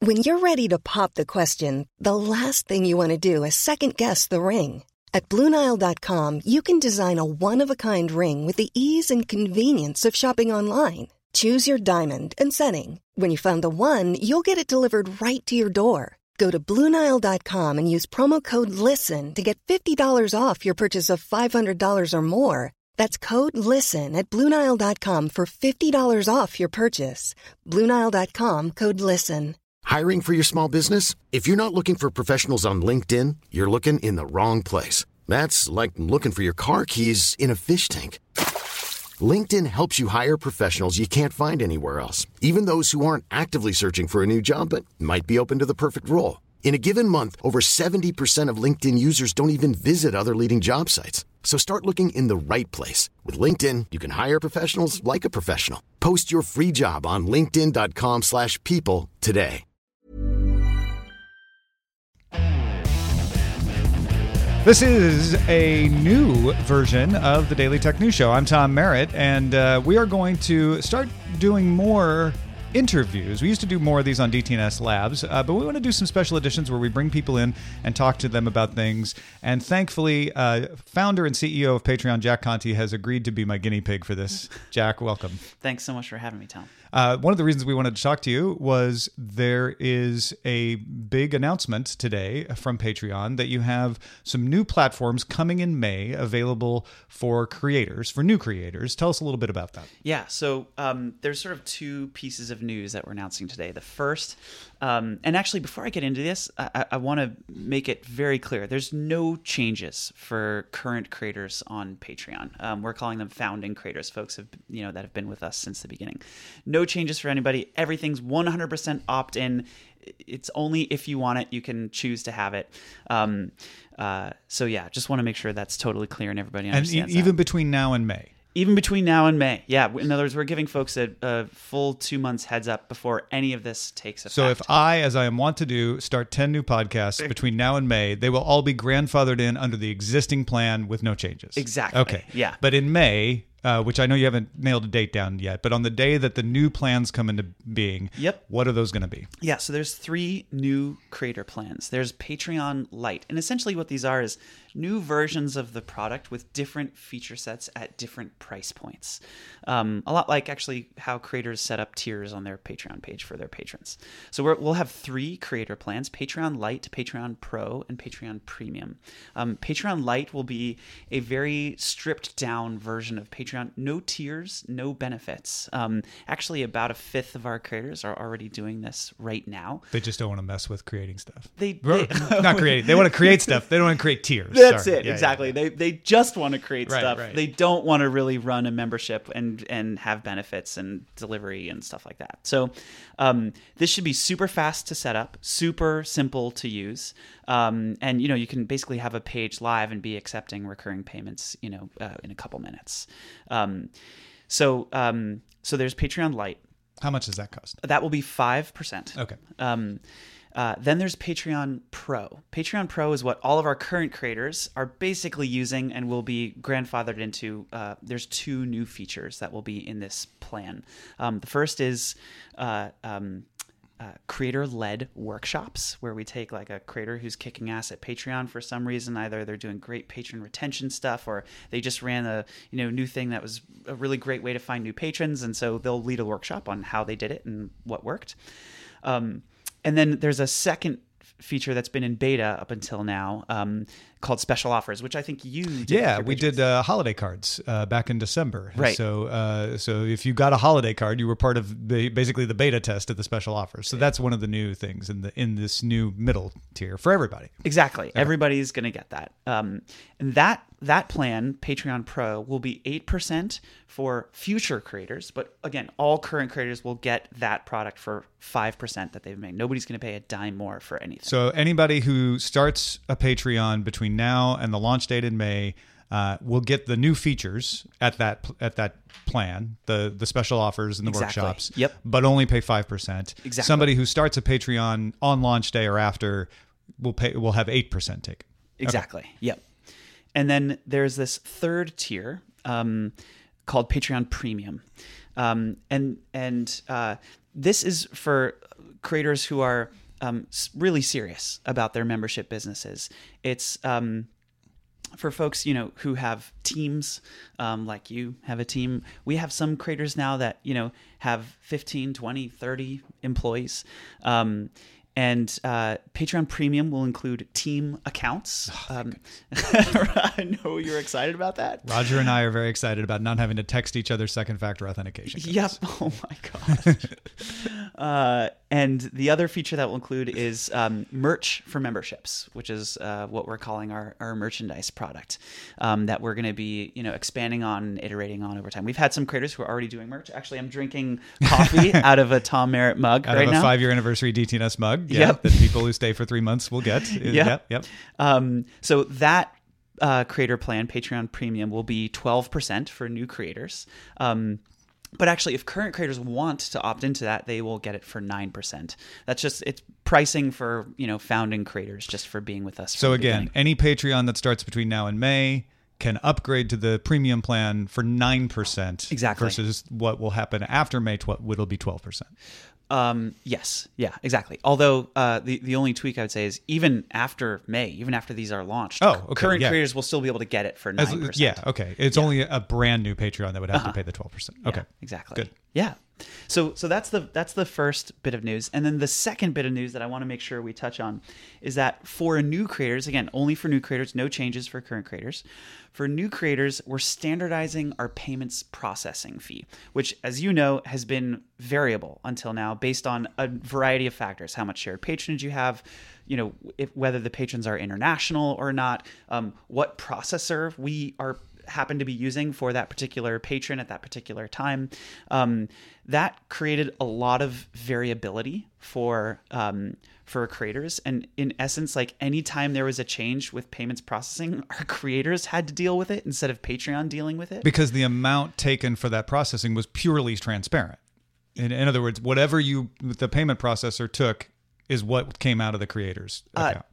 When you're ready to pop the question, the last thing you want to do is second-guess the ring. At BlueNile.com, you can design a one-of-a-kind ring with the ease and convenience of shopping online. Choose your diamond and setting. When you find the one, you'll get it delivered right to your door. Go to BlueNile.com and use promo code LISTEN to get $50 off your purchase of $500 or more. That's code LISTEN at BlueNile.com for $50 off your purchase. BlueNile.com, code LISTEN. Hiring for your small business? If you're not looking for professionals on LinkedIn, you're looking in the wrong place. That's like looking for your car keys in a fish tank. LinkedIn helps you hire professionals you can't find anywhere else, even those who aren't actively searching for a new job but might be open to the perfect role. In a given month, over 70% of LinkedIn users don't even visit other leading job sites. So start looking in the right place. With LinkedIn, you can hire professionals like a professional. Post your free job on linkedin.com/people today. This is a new version of the Daily Tech News Show. I'm Tom Merritt, and we are going to start doing more interviews. We used to do more of these on DTNS Labs, but we want to do some special editions where we bring people in and talk to them about things. And thankfully, founder and CEO of Patreon, Jack Conte, has agreed to be my guinea pig for this. Jack, welcome. Thanks so much for having me, Tom. One of the reasons we wanted to talk to you was there is a big announcement today from Patreon that you have some new platforms coming in May available for creators, for new creators. Tell us a little bit about that. Yeah, so there's sort of two pieces of news that we're announcing today. The first, and actually before I get into this, I want to make it very clear. There's no changes for current creators on Patreon. We're calling them founding creators, folks that have been with us since the beginning. No changes for anybody. Everything's 100% opt-in. It's only if you want it, you can choose to have it. So yeah, just want to make sure that's totally clear and everybody understands. And even between now and May. Even between now and May. Yeah. In other words, we're giving folks a full 2 months heads up before any of this takes effect. So if I, as I am wont to do, start 10 new podcasts between now and May, they will all be grandfathered in under the existing plan with no changes. Exactly. Okay. Yeah. But in May, which I know you haven't nailed a date down yet, but on the day that the new plans come into being, Yep. What are those going to be? Yeah, so there's 3 new creator plans. There's Patreon Lite, and essentially what these are is new versions of the product with different feature sets at different price points. A lot like actually how creators set up tiers on their Patreon page for their patrons. So we'll have 3 creator plans: Patreon Lite, Patreon Pro, and Patreon Premium. Patreon Lite will be a very stripped down version of Patreon. No tiers, no benefits. Actually, about a fifth of our creators are already doing this right now. They just don't want to mess with creating stuff. Not creating. They want to create stuff. They don't want to create tiers. That's Sorry. it. Yeah, exactly. Yeah. They just want to create stuff. Right. They don't want to really run a membership and have benefits and delivery and stuff like that. So this should be super fast to set up, super simple to use. And you can basically have a page live and be accepting recurring payments, in a couple minutes. So there's Patreon Lite. How much does that cost? That will be 5%. Okay. Then there's Patreon Pro. Patreon Pro is what all of our current creators are basically using and will be grandfathered into. There's 2 new features that will be in this plan. The first is creator-led workshops, where we take like a creator who's kicking ass at Patreon for some reason. Either they're doing great patron retention stuff, or they just ran a new thing that was a really great way to find new patrons, and so they'll lead a workshop on how they did it and what worked. And then there's a second feature that's been in beta up until now called Special Offers, which I think you did. Yeah, we did holiday cards back in December. Right. So if you got a holiday card, you were part of basically the beta test of the Special Offers. So that's one of the new things in this new middle tier for everybody. Exactly. Okay. Everybody's going to get that. And that plan, Patreon Pro, will be 8% for future creators. But again, all current creators will get that product for 5% that they've made. Nobody's going to pay a dime more for anything. So anybody who starts a Patreon between now and the launch date in May will get the new features at that plan, the special offers and the workshops. Yep. But only pay 5%. Exactly. Somebody who starts a Patreon on launch day or after will have 8% taken. Exactly. Okay. Yep. And then there's this third tier called Patreon Premium. And this is for creators who are really serious about their membership businesses. It's for folks, who have teams, like you have a team. We have some creators now that, have 15, 20, 30 employees. And Patreon Premium will include team accounts. I know you're excited about that. Roger and I are very excited about not having to text each other second factor authentication codes. Yep. Oh my gosh. And the other feature that will include is merch for memberships, which is what we're calling our merchandise product that we're going to be expanding on and iterating on over time. We've had some creators who are already doing merch. Actually, I'm drinking coffee out of a Tom Merritt mug out right now. Out of a 5-year anniversary DTNS mug. Yeah, yep. That people who stay for 3 months will get. Yep. So that creator plan, Patreon Premium, will be 12% for new creators. But actually, if current creators want to opt into that, they will get it for 9%. That's just, it's pricing for, founding creators just for being with us. So again, any Patreon that starts between now and May can upgrade to the premium plan for 9%. Exactly. Versus what will happen after May, it'll be 12%. Yes. Yeah, exactly. Although the only tweak I would say is even after May, even after these are launched, current creators will still be able to get it for 9%. Okay. It's only a brand new Patreon that would have to pay the 12%. Okay. Yeah, exactly. Good. Yeah. So that's the first bit of news. And then the second bit of news that I want to make sure we touch on is that for new creators, again, only for new creators, no changes for current creators. For new creators, we're standardizing our payments processing fee, which, as you know, has been variable until now based on a variety of factors: how much shared patronage you have, whether the patrons are international or not, what processor we happen to be using for that particular patron at that particular time. That created a lot of variability for creators. And in essence, like anytime there was a change with payments processing, our creators had to deal with it instead of Patreon dealing with it. Because the amount taken for that processing was purely transparent. In other words, whatever the payment processor took is what came out of the creator's account.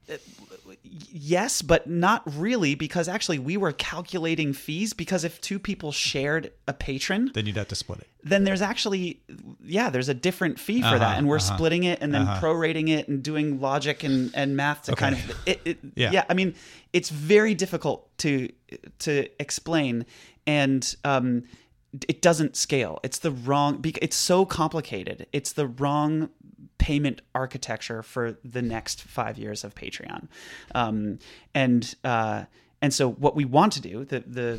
Yes, but not really, because actually we were calculating fees, because if two people shared a patron, then you'd have to split it. Then there's actually, there's a different fee for that. And we're splitting it and then prorating it and doing logic and math to kind of, I mean, it's very difficult to explain, and it doesn't scale. It's so complicated. It's the wrong payment architecture for the next 5 years of Patreon. And so what we want to do,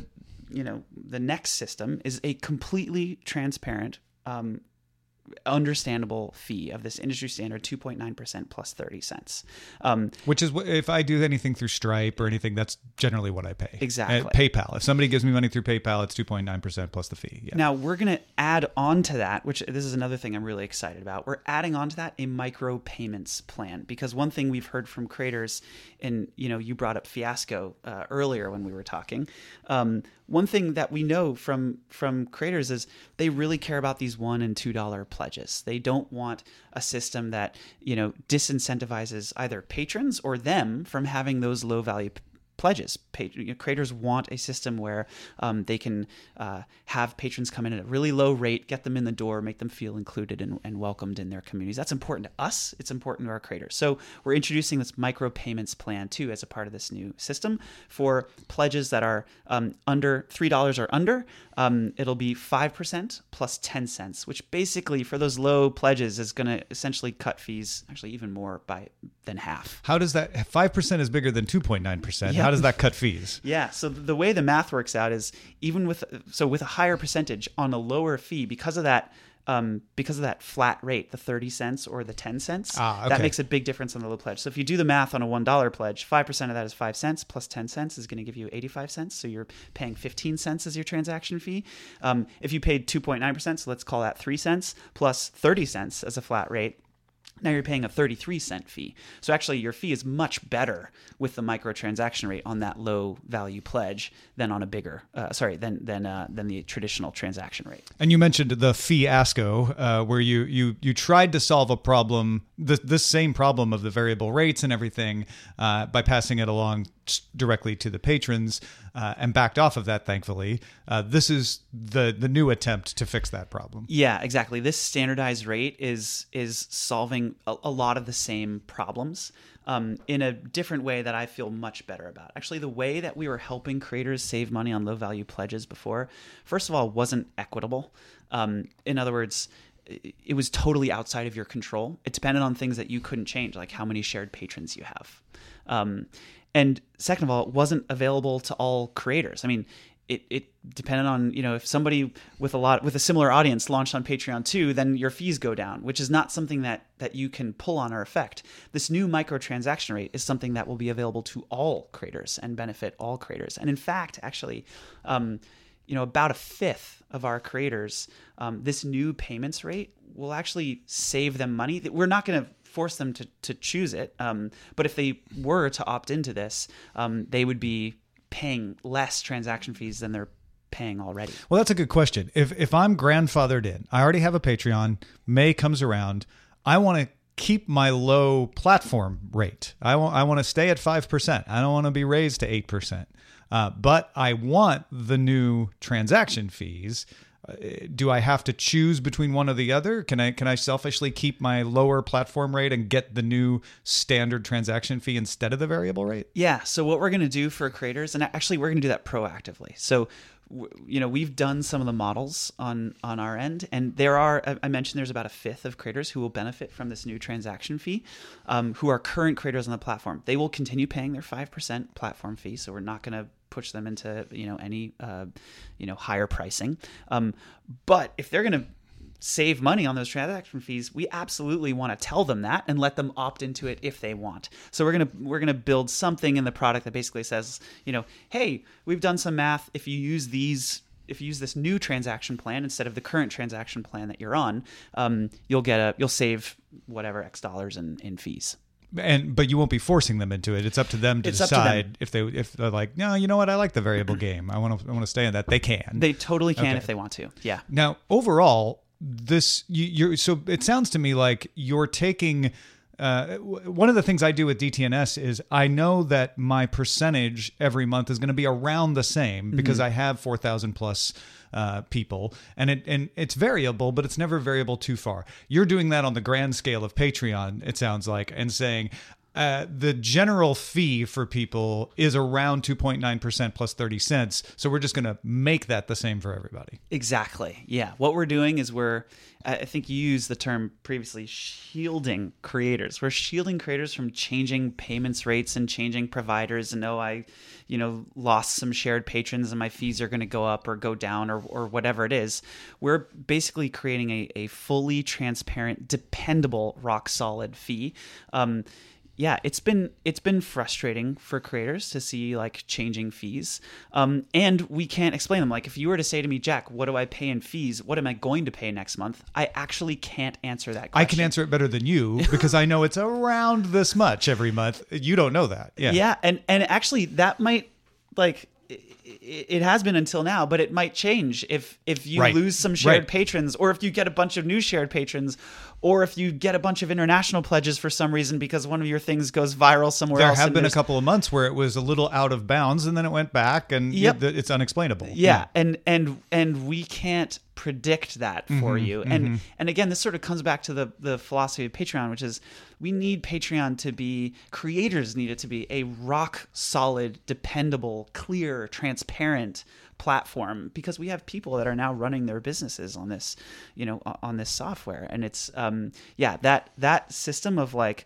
the next system is a completely transparent, understandable fee of this industry standard 2.9% plus 30 cents. Which is, if I do anything through Stripe or anything, that's generally what I pay. Exactly. PayPal. If somebody gives me money through PayPal, it's 2.9% plus the fee. Yeah. Now, we're going to add on to that, which this is another thing I'm really excited about. We're adding on to that a micro payments plan, because one thing we've heard from creators, and you brought up Fiasco earlier when we were talking. One thing that we know from creators is they really care about these $1 and $2 pledges. They don't want a system that disincentivizes either patrons or them from having those low value pledges. Creators want a system where they can have patrons come in at a really low rate, get them in the door, make them feel included and welcomed in their communities. That's important to us. It's important to our creators. So we're introducing this micro payments plan too as a part of this new system for pledges that are under $3 or under. It'll be 5% plus 10 cents, which basically for those low pledges is going to essentially cut fees actually even more than half. How does that 5% is bigger than 2.9%? Yeah. How does that cut fees? Yeah. So the way the math works out is even with a higher percentage on a lower fee, because of that flat rate, the 30 cents or the 10 cents, that makes a big difference on the low pledge. So if you do the math on a $1 pledge, 5% of that is 5 cents plus 10 cents is going to give you 85 cents. So you're paying 15 cents as your transaction fee. If you paid 2.9%, so let's call that 3 cents plus 30 cents as a flat rate, now you're paying a 33-cent fee. So actually your fee is much better with the microtransaction rate on that low value pledge than on a bigger, than the traditional transaction rate. And you mentioned the fiasco, where you tried to solve a problem, this same problem of the variable rates and everything, by passing it along directly to the patrons and backed off of that, thankfully. This is the new attempt to fix that problem. Yeah, exactly. This standardized rate is solving a lot of the same problems in a different way that I feel much better about. Actually, the way that we were helping creators save money on low-value pledges before, first of all, wasn't equitable. In other words, it was totally outside of your control. It depended on things that you couldn't change, like how many shared patrons you have. And second of all, it wasn't available to all creators. I mean, it depended on, if somebody with a similar audience launched on Patreon too, then your fees go down, which is not something that you can pull on or affect. This new microtransaction rate is something that will be available to all creators and benefit all creators. And in fact, actually, about a fifth of our creators, this new payments rate will actually save them money. We're not going to force them to choose it, but if they were to opt into this, they would be paying less transaction fees than they're paying already. Well, that's a good question. If I'm grandfathered in, I already have a Patreon, May comes around, I want to keep my low platform rate. I want to stay at 5%. I don't want to be raised to 8%. But I want the new transaction fees. Do I have to choose between one or the other? Can I selfishly keep my lower platform rate and get the new standard transaction fee instead of the variable rate? Yeah. So what we're going to do for creators, and actually we're going to do that proactively. So, we've done some of the models on our end, and I mentioned there's about a fifth of creators who will benefit from this new transaction fee, who are current creators on the platform. They will continue paying their 5% platform fee. So we're not going to push them into any higher pricing. But if they're going to save money on those transaction fees, we absolutely want to tell them that and let them opt into it if they want. So we're gonna build something in the product that basically says, hey, we've done some math. If you use this new transaction plan instead of the current transaction plan that you're on, you'll save whatever X dollars in fees. But you won't be forcing them into it. It's up to them to decide if they're like, no, you know what, I like the variable game. I want to stay in that. They can. They totally can if they want to. Yeah. Now, overall, so it sounds to me like you're taking. One of the things I do with DTNS is I know that my percentage every month is going to be around the same because I have 4,000 plus people, and it's variable, but it's never variable too far. You're doing that on the grand scale of Patreon, it sounds like, and saying the general fee for people is around 2.9% plus 30 cents. So we're just going to make that the same for everybody. Exactly. Yeah. What we're doing is I think you used the term previously, shielding creators. We're shielding creators from changing payments rates and changing providers. And I lost some shared patrons and my fees are going to go up or go down or whatever it is. We're basically creating a fully transparent, dependable, rock solid fee. Yeah, it's been frustrating for creators to see like changing fees, and we can't explain them. Like if you were to say to me, Jack, what do I pay in fees? What am I going to pay next month? I actually can't answer that question. I can answer it better than you because I know it's around this much every month. You don't know that. Yeah. Yeah, and actually that might it has been until now, but it might change if you lose some shared patrons, or if you get a bunch of new shared patrons, or if you get a bunch of international pledges for some reason because one of your things goes viral somewhere else. There have been a couple of months where it was a little out of bounds and then it went back, and it's unexplainable. Yeah. And we can't predict that for you. And again, this sort of comes back to the philosophy of Patreon, which is we need Patreon to be, creators need it to be a rock solid, dependable, clear, transparent platform, because we have people that are now running their businesses on this, on this software. And it's, that system of like,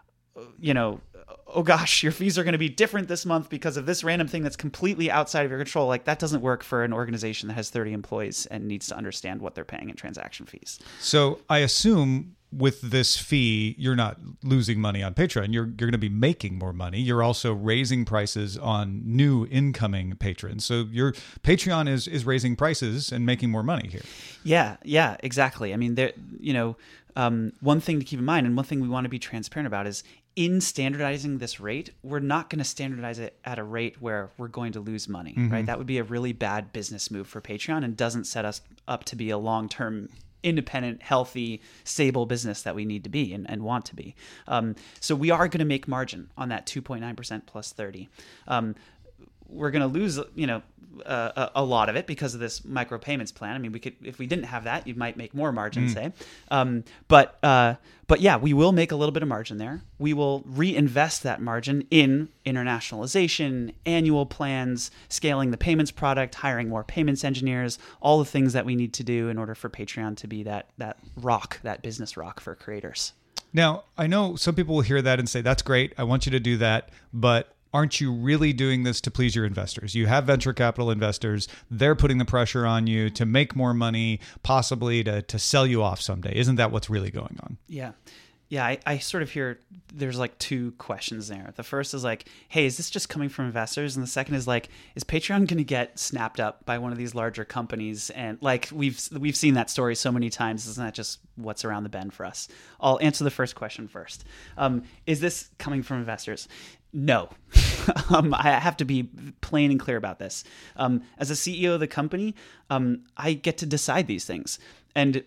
oh gosh, your fees are going to be different this month because of this random thing that's completely outside of your control. Like that doesn't work for an organization that has 30 employees and needs to understand what they're paying in transaction fees. So I assume with this fee, you're not losing money on Patreon. You're going to be making more money. You're also raising prices on new incoming patrons. So your Patreon is raising prices and making more money here. Yeah, exactly. I mean, one thing to keep in mind, and one thing we want to be transparent about, is in standardizing this rate, we're not going to standardize it at a rate where we're going to lose money, right? That would be a really bad business move for Patreon and doesn't set us up to be a long-term independent, healthy, stable business that we need to be and want to be. So we are going to make margin on that 2.9% plus 30. We're going to lose, a lot of it because of this micropayments plan. I mean, we could, if we didn't have that, you might make more margin, say. But yeah, we will make a little bit of margin there. We will reinvest that margin in internationalization, annual plans, scaling the payments product, hiring more payments engineers, all the things that we need to do in order for Patreon to be that rock, that business rock for creators. Now, I know some people will hear that and say, that's great, I want you to do that, but aren't you really doing this to please your investors? You have venture capital investors. They're putting the pressure on you to make more money, possibly to sell you off someday. Isn't that what's really going on? Yeah. Yeah, I sort of hear there's like two questions there. The first is like, hey, is this just coming from investors? And the second is like, is Patreon going to get snapped up by one of these larger companies? And like we've seen that story so many times. Isn't that just what's around the bend for us? I'll answer the first question first. Is this coming from investors? No. I have to be plain and clear about this. As a CEO of the company, I get to decide these things. And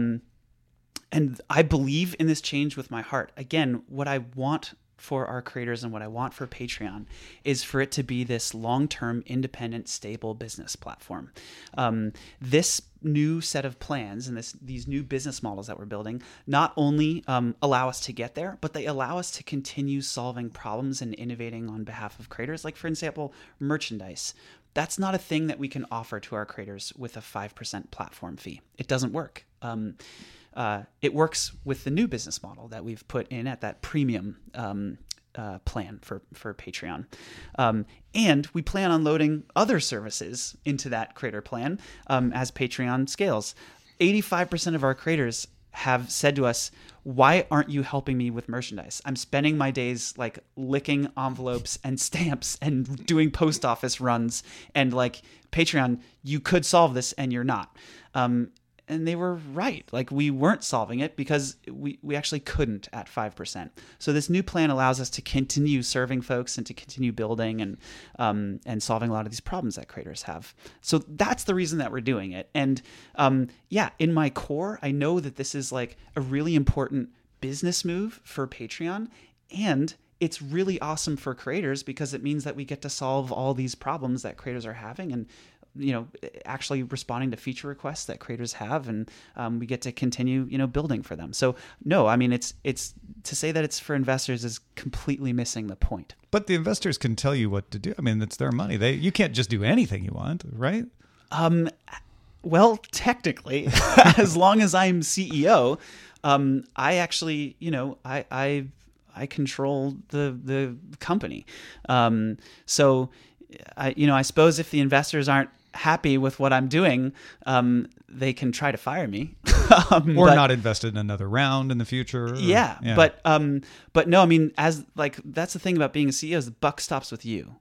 I believe in this change with my heart. Again, what I want for our creators and what I want for Patreon is for it to be this long-term, independent, stable business platform. This new set of plans and these new business models that we're building not only allow us to get there, but they allow us to continue solving problems and innovating on behalf of creators. Like, for example, merchandise. That's not a thing that we can offer to our creators with a 5% platform fee. It doesn't work. It works with the new business model that we've put in at that premium plan for Patreon. And we plan on loading other services into that creator plan as Patreon scales. 85% of our creators have said to us, why aren't you helping me with merchandise? I'm spending my days like licking envelopes and stamps and doing post office runs, and like, Patreon, you could solve this and you're not. And they were right. Like, we weren't solving it because we actually couldn't at 5%. So this new plan allows us to continue serving folks and to continue building and solving a lot of these problems that creators have. So that's the reason that we're doing it. And in my core, I know that this is like a really important business move for Patreon, and it's really awesome for creators because it means that we get to solve all these problems that creators are having, and actually responding to feature requests that creators have, and we get to continue, building for them. So no, I mean, it's to say that it's for investors is completely missing the point. But the investors can tell you what to do. I mean, it's their money. You can't just do anything you want, right? Well, technically, as long as I'm CEO, I actually, I control the company. So I suppose if the investors aren't happy with what I'm doing, they can try to fire me. Or not invest in another round in the future. Yeah. But no, I mean, that's the thing about being a CEO is the buck stops with you.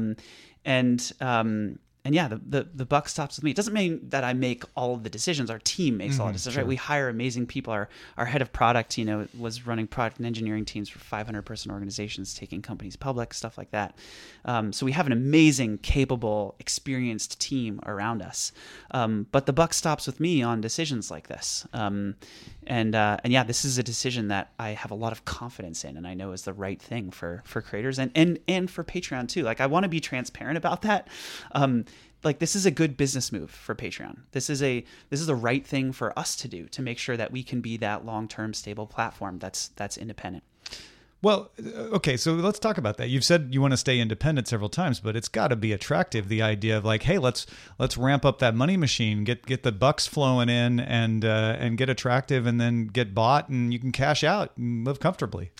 And yeah, the buck stops with me. It doesn't mean that I make all of the decisions. Our team makes all the decisions, sure. Right? We hire amazing people. Our head of product, was running product and engineering teams for 500-person organizations, taking companies public, stuff like that. So we have an amazing, capable, experienced team around us. But the buck stops with me on decisions like this. And this is a decision that I have a lot of confidence in, and I know is the right thing for creators and for Patreon too. Like, I want to be transparent about that. This is a good business move for Patreon. This is the right thing for us to do to make sure that we can be that long-term stable platform that's independent. Well, okay, so let's talk about that. You've said you want to stay independent several times, but it's got to be attractive, the idea of like, hey, let's ramp up that money machine, get the bucks flowing in, and get attractive, and then get bought, and you can cash out and live comfortably.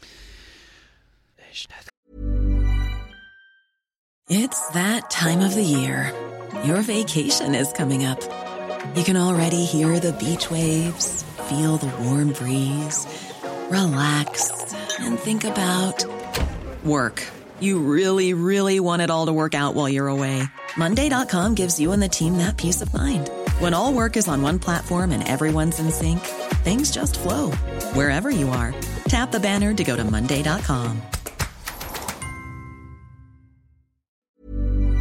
It's that time of the year. Your vacation is coming up. You can already hear the beach waves, feel the warm breeze, relax, and think about work. You really, really want it all to work out while you're away. Monday.com gives you and the team that peace of mind. When all work is on one platform and everyone's in sync, things just flow. Wherever you are, tap the banner to go to Monday.com.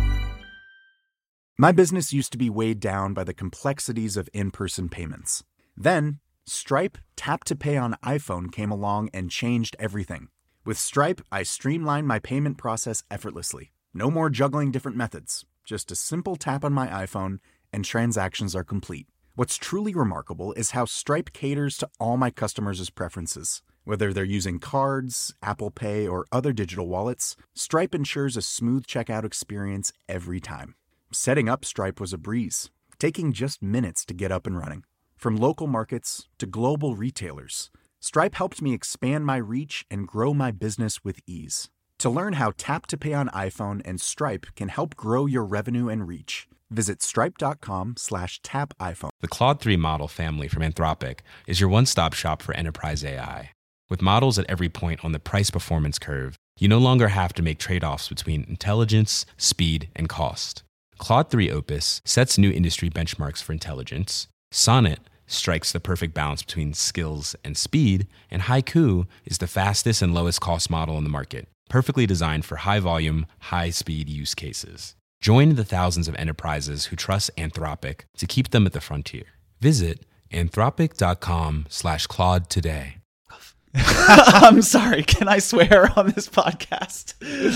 My business used to be weighed down by the complexities of in-person payments. Then, Stripe Tap to Pay on iPhone came along and changed everything. With Stripe, I streamlined my payment process effortlessly. No more juggling different methods. Just a simple tap on my iPhone and transactions are complete. What's truly remarkable is how Stripe caters to all my customers' preferences. Whether they're using cards, Apple Pay, or other digital wallets, Stripe ensures a smooth checkout experience every time. Setting up Stripe was a breeze, taking just minutes to get up and running. From local markets to global retailers, Stripe helped me expand my reach and grow my business with ease. To learn how Tap to Pay on iPhone and Stripe can help grow your revenue and reach, visit stripe.com/tapiphone. The Claude 3 model family from Anthropic is your one-stop shop for enterprise AI. With models at every point on the price-performance curve, you no longer have to make trade-offs between intelligence, speed, and cost. Claude 3 Opus sets new industry benchmarks for intelligence. Sonnet strikes the perfect balance between skills and speed, and Haiku is the fastest and lowest cost model in the market, perfectly designed for high-volume, high-speed use cases. Join the thousands of enterprises who trust Anthropic to keep them at the frontier. Visit anthropic.com/Claude today. I'm sorry. Can I swear on this podcast?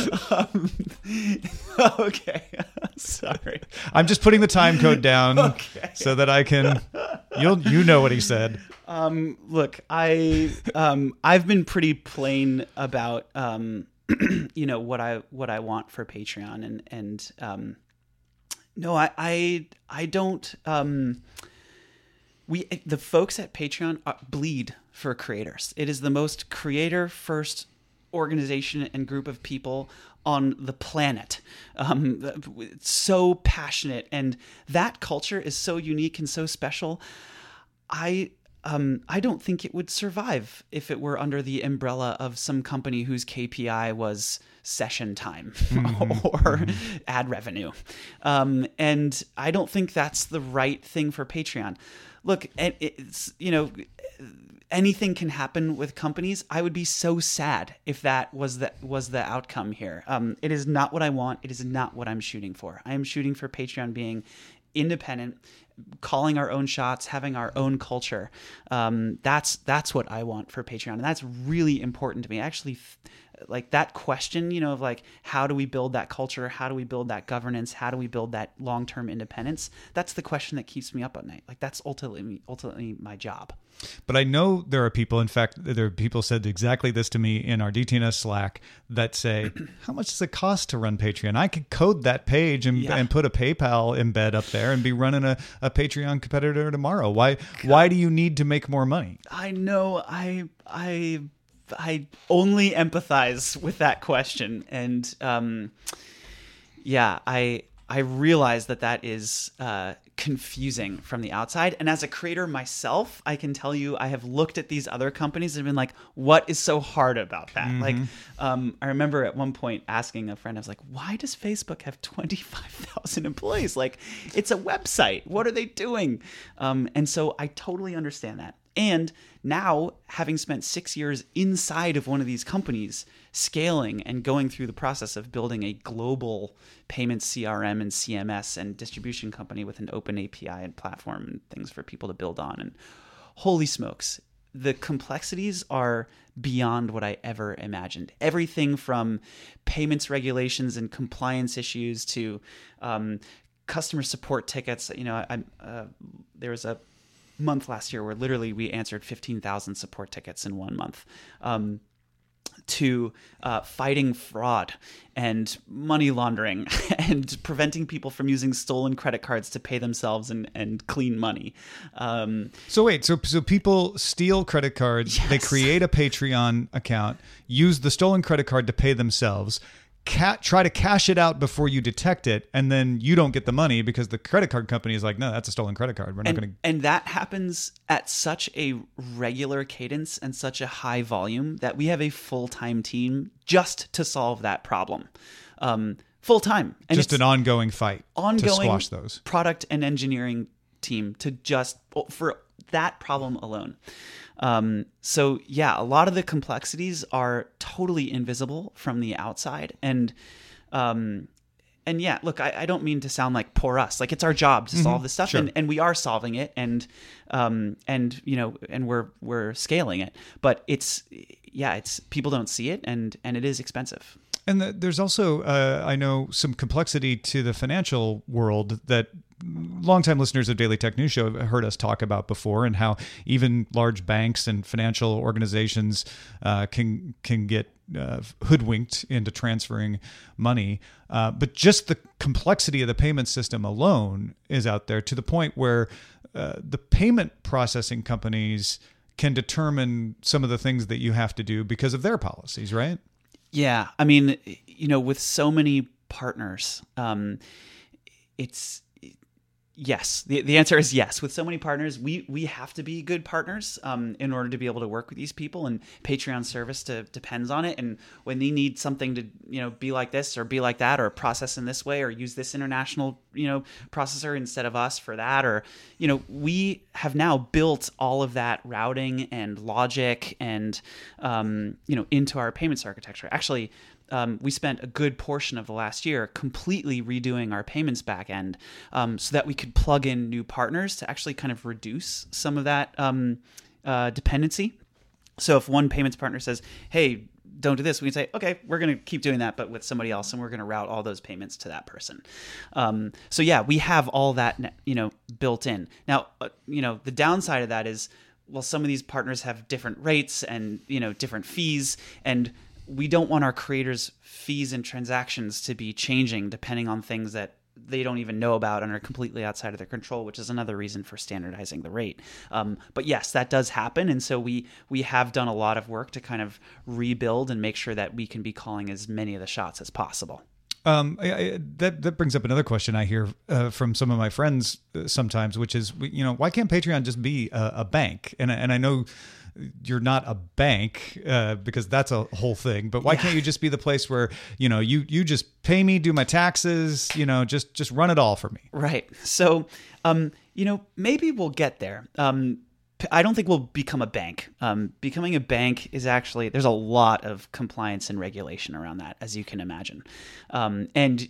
Okay. Sorry. I'm just putting the time code down so that I can. You know what he said. Look, I've been pretty plain about what I want for Patreon, and no, I don't. The folks at Patreon bleed for creators. It is the most creator first organization and group of people on the planet. It's so passionate, and that culture is so unique and so special. I don't think it would survive if it were under the umbrella of some company whose KPI was session time or ad revenue. And I don't think that's the right thing for Patreon. Look, it's, anything can happen with companies. I would be so sad if that was the outcome here. It is not what I want. It is not what I'm shooting for. I am shooting for Patreon being independent, calling our own shots, having our own culture. That's what I want for Patreon, and that's really important to me. Actually, like that question, of like, how do we build that culture? How do we build that governance? How do we build that long-term independence? That's the question that keeps me up at night. Like that's ultimately my job. But I know there are people, in fact, there are people said exactly this to me in our DTNS Slack that say, how much does it cost to run Patreon? I could code that page and put a PayPal embed up there and be running a Patreon competitor tomorrow. Why do you need to make more money? I know. I only empathize with that question. And I realize that is confusing from the outside. And as a creator myself, I can tell you I have looked at these other companies and been like, what is so hard about that? Mm-hmm. Like, I remember at one point asking a friend, I was like, why does Facebook have 25,000 employees? Like, it's a website. What are they doing? And so I totally understand that. And now, having spent 6 years inside of one of these companies, scaling and going through the process of building a global payments CRM and CMS and distribution company with an open API and platform and things for people to build on, and holy smokes, the complexities are beyond what I ever imagined. Everything from payments regulations and compliance issues to customer support tickets. There was a month last year where literally we answered 15,000 support tickets in 1 month, to fighting fraud and money laundering and preventing people from using stolen credit cards to pay themselves and clean money. So people steal credit cards, yes. They create a Patreon account, use the stolen credit card to pay themselves, try to cash it out before you detect it, and then you don't get the money because the credit card company is like, no, that's a stolen credit card. We're not going to. And that happens at such a regular cadence and such a high volume that we have a full-time team just to solve that problem. Full-time. And just an ongoing fight to squash those. Product and engineering team for that problem alone. So yeah, a lot of the complexities are totally invisible from the outside. And yeah, look, I don't mean to sound like poor us. Like, it's our job to solve this stuff, Sure. and we are solving it, and we're scaling it. But it's people don't see it, and it is expensive. And there's also, I know, some complexity to the financial world that longtime listeners of Daily Tech News Show have heard us talk about before, and how even large banks and financial organizations can get hoodwinked into transferring money. But just the complexity of the payment system alone is out there, to the point where the payment processing companies can determine some of the things that you have to do because of their policies, right? Yeah. I mean, with so many partners, it's yes. The answer is yes. With so many partners, we have to be good partners in order to be able to work with these people, and Patreon service depends on it. And when they need something to be like this or be like that, or process in this way, or use this international processor instead of us for that, or we have now built all of that routing and logic and into our payments architecture. Actually, we spent a good portion of the last year completely redoing our payments backend so that we could plug in new partners to actually kind of reduce some of that dependency. So if one payments partner says, hey, don't do this, we can say, okay, we're going to keep doing that, but with somebody else, and we're going to route all those payments to that person. So yeah, we have all that, built in. Now, the downside of that is, well, some of these partners have different rates and, different fees, and we don't want our creators' fees and transactions to be changing depending on things that they don't even know about and are completely outside of their control, which is another reason for standardizing the rate. But yes, that does happen. And so we have done a lot of work to kind of rebuild and make sure that we can be calling as many of the shots as possible. That brings up another question I hear from some of my friends sometimes, which is, why can't Patreon just be a bank? And I know you're not a bank because that's a whole thing, but why can't you just be the place where you just pay me, do my taxes, just run it all for me? Right. So maybe we'll get there. I don't think we'll become a bank. Becoming a bank is actually, there's a lot of compliance and regulation around that, as you can imagine. And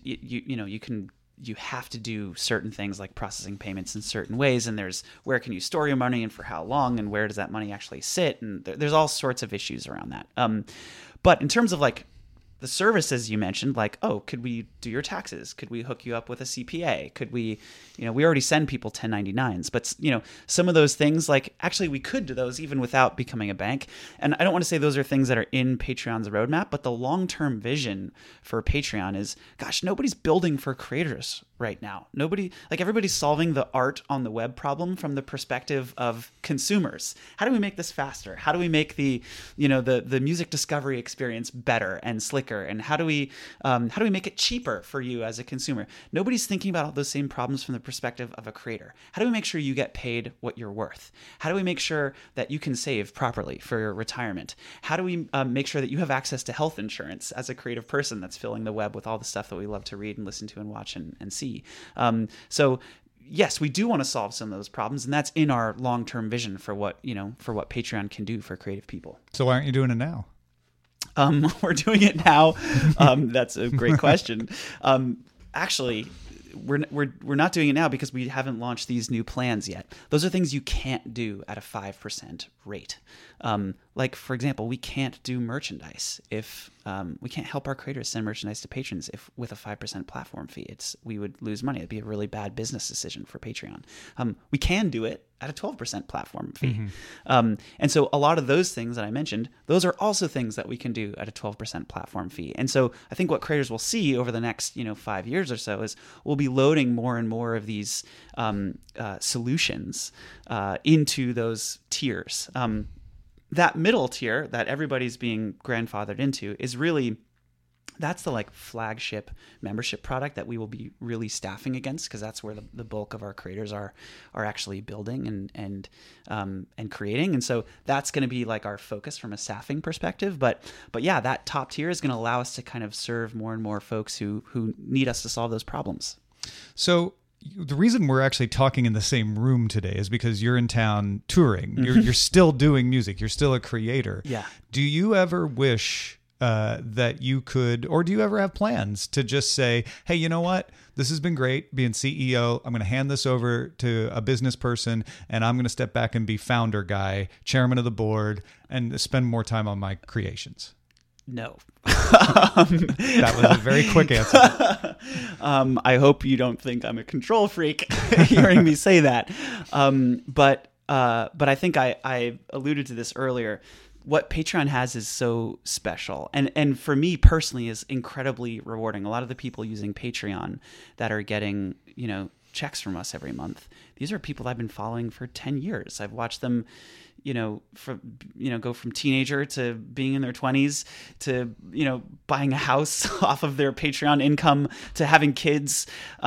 you have to do certain things like processing payments in certain ways, and there's where can you store your money and for how long, and where does that money actually sit, and there's all sorts of issues around that. But in terms of like the services you mentioned, like, oh, could we do your taxes? Could we hook you up with a CPA? Could we, we already send people 1099s, but some of those things, like, actually we could do those even without becoming a bank. And I don't want to say those are things that are in Patreon's roadmap, but the long-term vision for Patreon is, gosh, nobody's building for creators right now. Everybody's solving the art on the web problem from the perspective of consumers. How do we make this faster? How do we make the music discovery experience better and slicker? And how do we make it cheaper for you as a consumer? Nobody's thinking about all those same problems from the perspective of a creator. How do we make sure you get paid what you're worth? How do we make sure that you can save properly for your retirement? How do we make sure that you have access to health insurance as a creative person that's filling the web with all the stuff that we love to read and listen to and watch and see? So yes, we do want to solve some of those problems, and that's in our long-term vision for what Patreon can do for creative people. So why aren't you doing it now? We're doing it now. That's a great question. Actually, we're not doing it now because we haven't launched these new plans yet. Those are things you can't do at a 5% rate. Like, for example, we can't do merchandise if we can't help our creators send merchandise to patrons if with a 5% platform fee. We would lose money. It'd be a really bad business decision for Patreon. We can do it at a 12% platform fee. Mm-hmm. And so a lot of those things that I mentioned, those are also things that we can do at a 12% platform fee. And so I think what creators will see over the next 5 years or so is we'll be loading more and more of these solutions into those tiers. That middle tier that everybody's being grandfathered into is really, that's the flagship membership product that we will be really staffing against, because that's where the bulk of our creators are actually building and creating. And so that's going to be our focus from a staffing perspective. But yeah, that top tier is going to allow us to kind of serve more and more folks who need us to solve those problems. So the reason we're actually talking in the same room today is because you're in town touring. You're still doing music. You're still a creator. Yeah. Do you ever wish that you could, or do you ever have plans to just say, hey, you know what? This has been great being CEO. I'm going to hand this over to a business person, and I'm going to step back and be founder guy, chairman of the board, and spend more time on my creations. No. That was a very quick answer. I hope you don't think I'm a control freak hearing me say that. But I think I alluded to this earlier. What Patreon has is so special, and for me personally is incredibly rewarding. A lot of the people using Patreon that are getting, checks from us every month, these are people I've been following for 10 years. I've watched them, go from teenager to being in their 20s to, buying a house off of their Patreon income to having kids.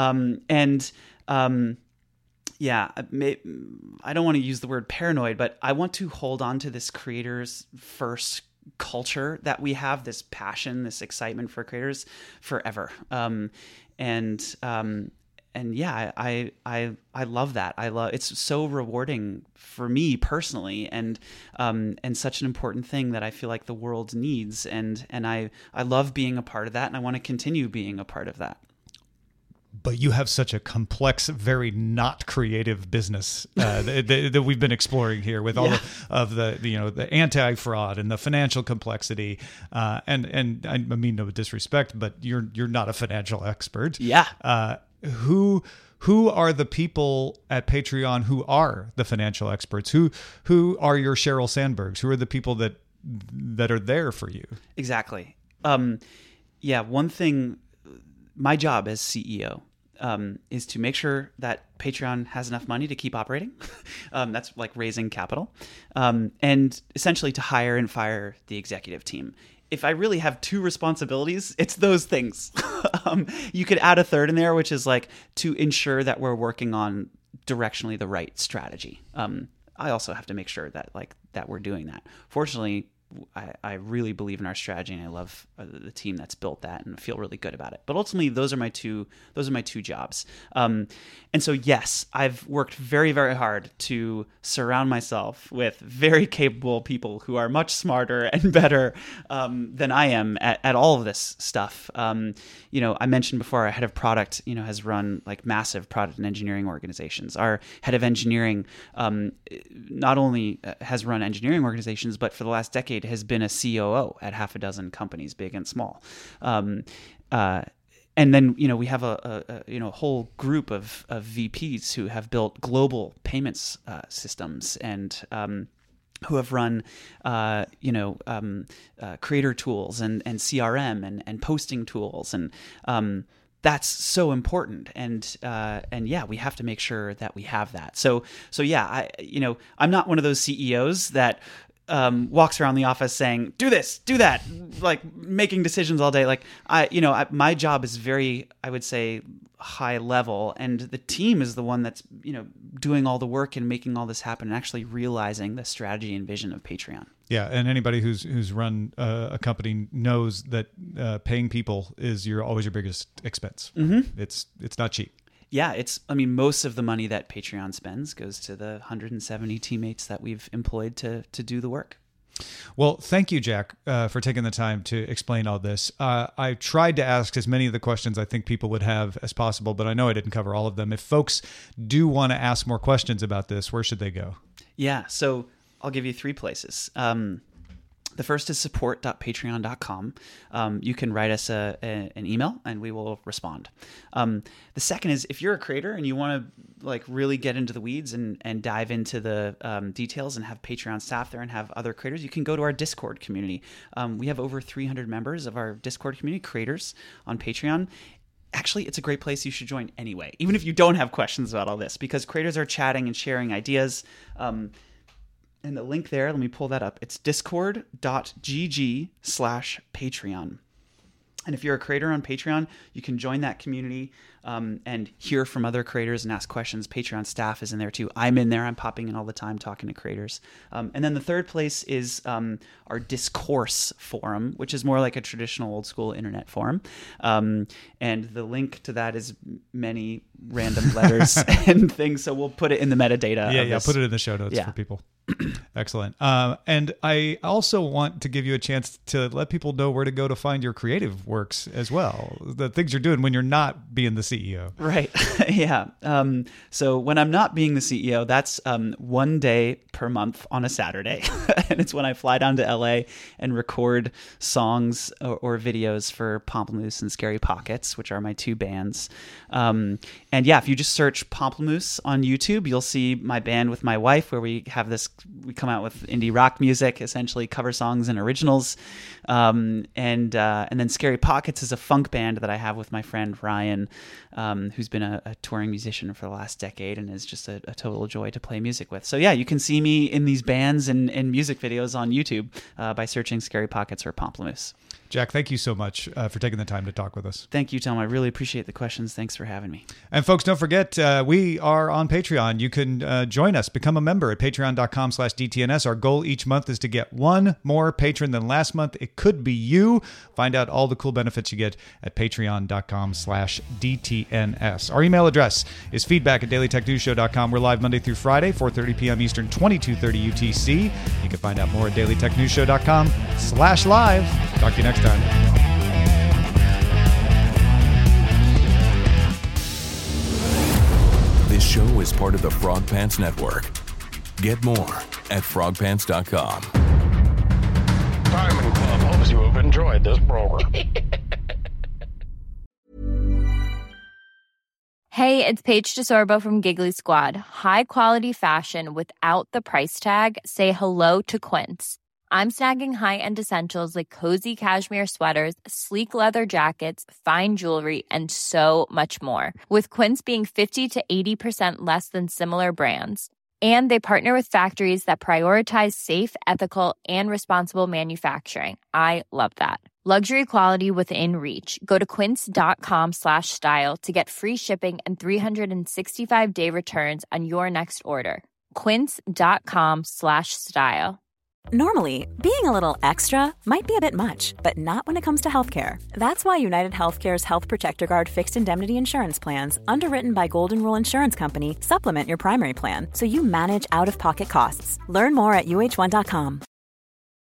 Yeah, I don't want to use the word paranoid, but I want to hold on to this creators first culture that we have, this passion, this excitement for creators forever. And yeah, I love that. It's so rewarding for me personally, and such an important thing that I feel like the world needs. And I love being a part of that, and I want to continue being a part of that. But you have such a complex, very not creative business that we've been exploring here with all the anti-fraud and the financial complexity. And I mean no disrespect, but you're not a financial expert. Yeah. Who are the people at Patreon who are the financial experts? Who are your Sheryl Sandbergs? Who are the people that are there for you? Exactly. One thing. My job as CEO is to make sure that Patreon has enough money to keep operating. That's like raising capital, and essentially to hire and fire the executive team. If I really have two responsibilities, it's those things. You could add a third in there, which is like to ensure that we're working on directionally the right strategy. I also have to make sure that we're doing that. Fortunately, I really believe in our strategy, and I love the team that's built that, and feel really good about it. But ultimately, those are my two jobs. And so, yes, I've worked very, very hard to surround myself with very capable people who are much smarter and better than I am at all of this stuff. I mentioned before, our head of product, has run like massive product and engineering organizations. Our head of engineering not only has run engineering organizations, but for the last decade has been a COO at half a dozen companies, big and small. And then, we have a whole group of VPs who have built global payments systems, and who have run, creator tools and CRM and posting tools. And that's so important. And yeah, we have to make sure that we have that. So yeah, I'm not one of those CEOs that walks around the office saying, do this, do that, like making decisions all day. Like my job is very, I would say, high level, and the team is the one that's, doing all the work and making all this happen and actually realizing the strategy and vision of Patreon. Yeah. And anybody who's run a company knows that paying people is always your biggest expense. Mm-hmm. It's not cheap. Yeah, most of the money that Patreon spends goes to the 170 teammates that we've employed to do the work. Well, thank you, Jack, for taking the time to explain all this. I tried to ask as many of the questions I think people would have as possible, but I know I didn't cover all of them. If folks do want to ask more questions about this, where should they go? Yeah, so I'll give you 3 places. The first is support.patreon.com. You can write us an email and we will respond. The second is, if you're a creator and you want to really get into the weeds and dive into the details and have Patreon staff there and have other creators, you can go to our Discord community. We have over 300 members of our Discord community, creators on Patreon. Actually, it's a great place you should join anyway, even if you don't have questions about all this, because creators are chatting and sharing ideas. And the link there, let me pull that up. It's discord.gg/Patreon. And if you're a creator on Patreon, you can join that community and hear from other creators and ask questions. Patreon staff is in there too. I'm in there. I'm popping in all the time talking to creators. And then the third place is our Discourse forum, which is more like a traditional old school internet forum. And the link to that is many random letters and things. So we'll put it in the metadata. Yeah, put it in the show notes for people. Excellent. And I also want to give you a chance to let people know where to go to find your creative works as well, the things you're doing when you're not being the CEO. Right. Yeah. So when I'm not being the CEO, that's 1 day per month on a Saturday. And it's when I fly down to LA and record songs or videos for Pomplamoose and Scary Pockets, which are my two bands. And yeah, if you just search Pomplamoose on YouTube, you'll see my band with my wife, where we come out with indie rock music, essentially cover songs and originals. And then Scary Pockets is a funk band that I have with my friend Ryan, who's been a touring musician for the last decade and is just a total joy to play music with. So yeah, you can see me in these bands and music videos on YouTube by searching Scary Pockets or Pomplamoose. Jack, thank you so much for taking the time to talk with us. Thank you, Tom. I really appreciate the questions. Thanks for having me. And folks, don't forget, we are on Patreon. You can join us, become a member at patreon.com/DTNS. Our goal each month is to get one more patron than last month. It could be you. Find out all the cool benefits you get at patreon.com/DTNS. Our email address is feedback@dailytechnewsshow.com. We're live Monday through Friday, 4:30 p.m. Eastern, 22:30 UTC. You can find out more at dailytechnewsshow.com/live. Talk to you next time. This show is part of the Frog Pants Network. Get more at frogpants.com. Diamond Club hopes you have enjoyed this program. Hey, it's Paige DeSorbo from Giggly Squad. High quality fashion without the price tag. Say hello to Quince. I'm snagging high-end essentials like cozy cashmere sweaters, sleek leather jackets, fine jewelry, and so much more. With Quince being 50 to 80% less than similar brands. And they partner with factories that prioritize safe, ethical, and responsible manufacturing. I love that. Luxury quality within reach. Go to quince.com/style to get free shipping and 365-day returns on your next order. Quince.com/style. Normally, being a little extra might be a bit much, but not when it comes to healthcare. That's why United Healthcare's Health Protector Guard fixed indemnity insurance plans, underwritten by Golden Rule Insurance Company, supplement your primary plan so you manage out-of-pocket costs. Learn more at UH1.com.